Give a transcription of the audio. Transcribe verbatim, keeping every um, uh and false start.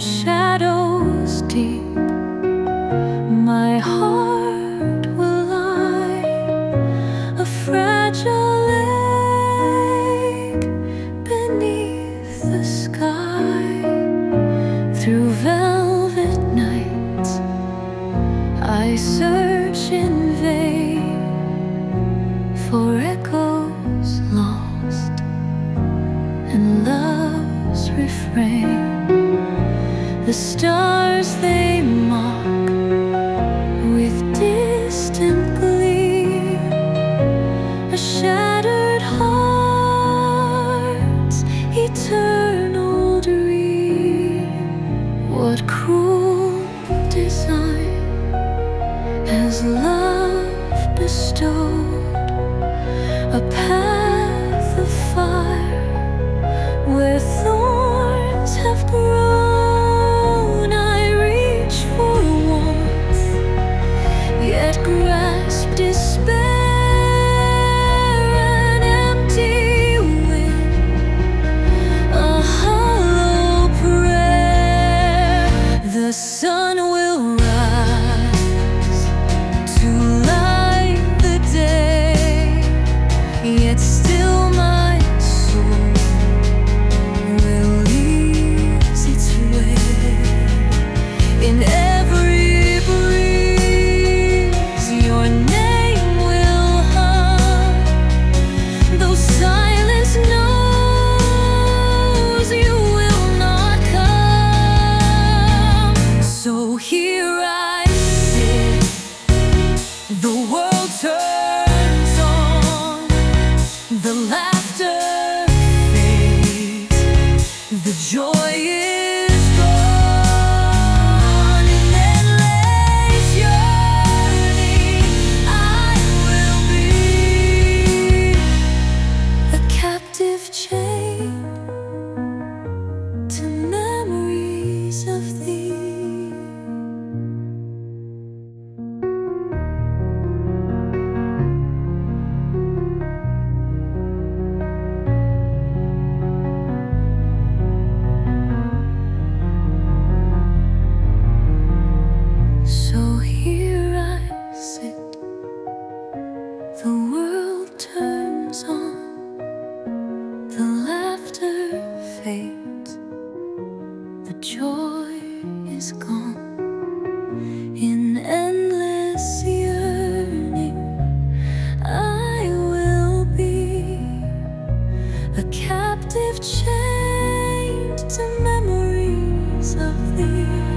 shadows deep, my heart will lie a fragile egg beneath the sky. Through velvet nights I search in vain for echoes lost and love's refrain. The stars they mock with distant glee, a shattered heart's eternal dream. What cruel design has love bestowed? A path of fire where thorns have grown. I reach for warmth, yet grasp despair. An empty wind, a hollow prayer. The sun will rise to light the day, yet still my soul will ease its way. In every breeze your name will hum, though silence knows you will not come. So here I sit, the world turns on, the laughter fades, the joy is gone. In endless yearning I will be a captive chain to memories of thee. So here I sit, the world turns on, the laughter fades, the joy is gone. In endless yearning I will be a captive chained to memories of thee.